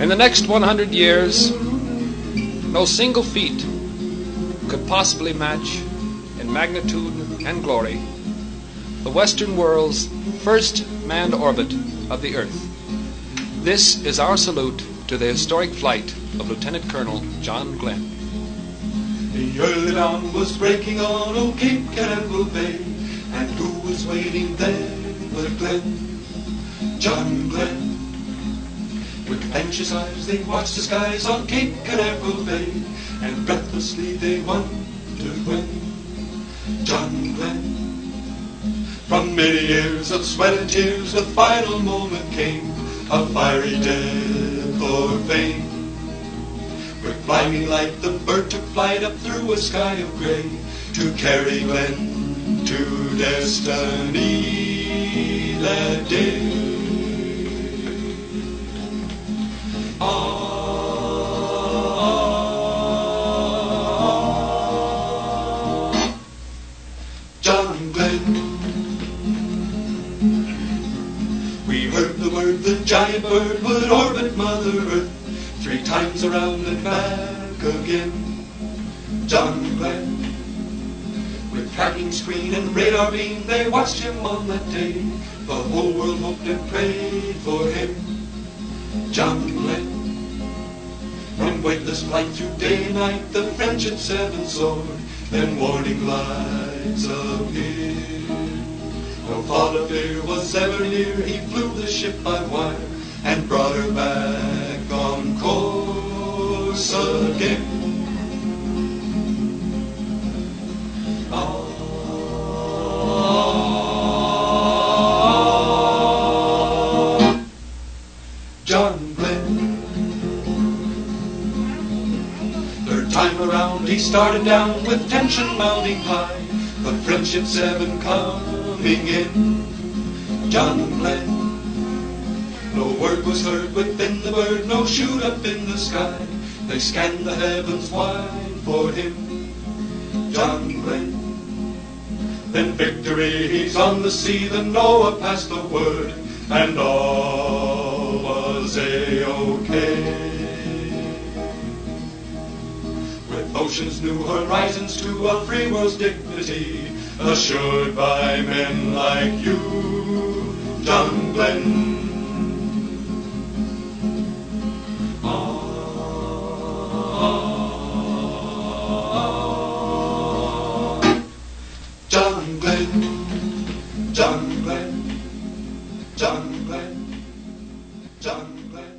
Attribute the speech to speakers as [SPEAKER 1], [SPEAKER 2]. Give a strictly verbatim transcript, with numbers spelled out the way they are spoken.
[SPEAKER 1] In the next one hundred years, no single feat could possibly match in magnitude and glory the Western world's first manned orbit of the Earth. This is our salute to the historic flight of Lieutenant Colonel John Glenn.
[SPEAKER 2] The early dawn was breaking on old Cape Canaveral Bay, and who was waiting there but Glenn, John Glenn. With anxious eyes they watched the skies on Cape Canaveral Bay, and breathlessly they wondered when John Glenn. From many years of sweat and tears the final moment came, a fiery death or fame. Quick flying like the bird took flight up through a sky of grey, to carry Glenn to destiny that day. Ah, John Glenn. We heard the word the giant bird would orbit Mother Earth, three times around and back again. John Glenn. With tracking screen and radar beam they watched him on that day. The whole world hoped and prayed for him, John Glenn. In weightless flight through day and night the Friendship seven soared, then warning lights appeared. No thought of fear was ever near, he flew the ship by wire and brought her back on course again. Ah, John Glenn. Third time around he started down with tension mounting high, the Friendship seven coming in, John Glenn. No word was heard within the bird, no shoot up in the sky. They scanned the heavens wide for him, John Glenn. Then victory, he's on the sea, then Noah passed the word, and all was A-OK. With ocean's new horizons to a free world's dignity, assured by men like you, John Glenn. John Glenn, John Glenn, John Glenn, John Glenn.